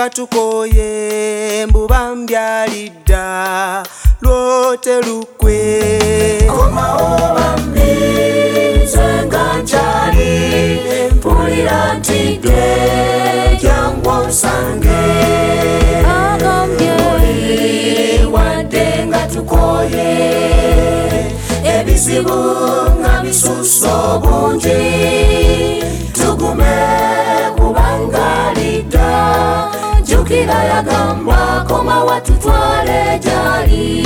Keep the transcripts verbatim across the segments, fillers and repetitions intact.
tukoye mbuba mbyalidda lwote lukwe komawo bambi nze nga nkyali mpulira nti gwe jangu onsange agambye wadde nga tukoye ebizibu nga bisusso bungi tugume kubangalidda jukira yagamba komawo tutwale gyali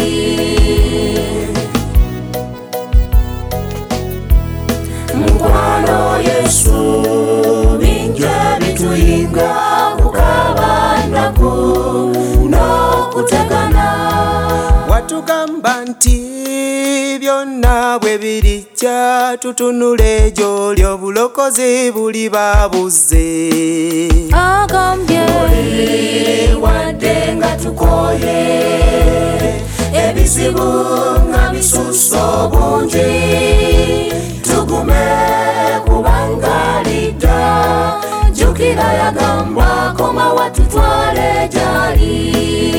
mukwano Yesu bingi bituyinga kukabanaku n'okutegana watugamba nti byonna bwe birijja tutunule gy'oli obulokozi buli babuze agambye wadde nga tukoye ebizibu nga bisusso bungi tugume kubangalidda jukira yagamba komawo tutwale gyali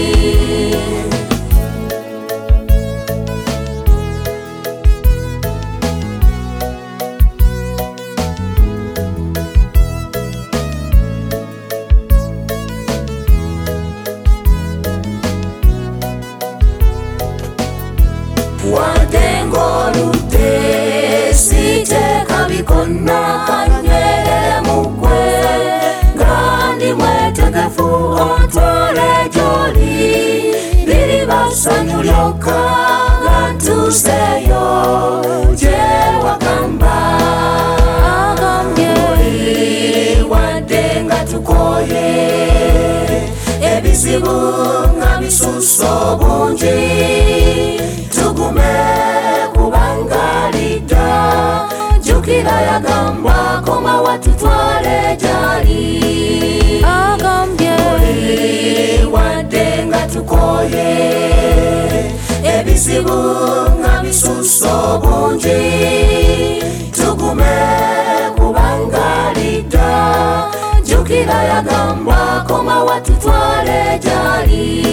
wadde ng'oludde siteeka bikonna kanywere mugwe nga ndi mwetegefu ontwale gy'oli biriba ssanyu lyokka nga ntuuseyo gye wagamba agambye wadde nga tukoye ebizibu nga bisusso bungi tugume kubangalidda jukira yagamba komawo tutwale gyali agambye wadde nga tukoye ebizibu nga bisusso bungi tugume kubangalidda jukira yagamba komawo tutwale gyali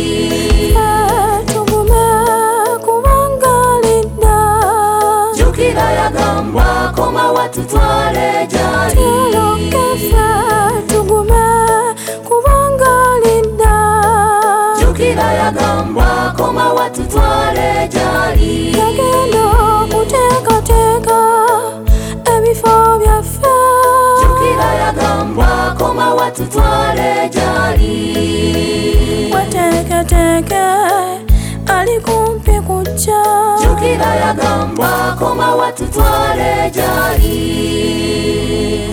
jukira yagamba komawo tutwale gyali tugume kubangalidda jukira yagamba komawo tutwale gyali yagenda okuteekateeka ebifo byaffe jukira yagamba komawo tutwale gyali weteeketeeke ali kumpi kujja jukira yagamba komawo tutwale gyali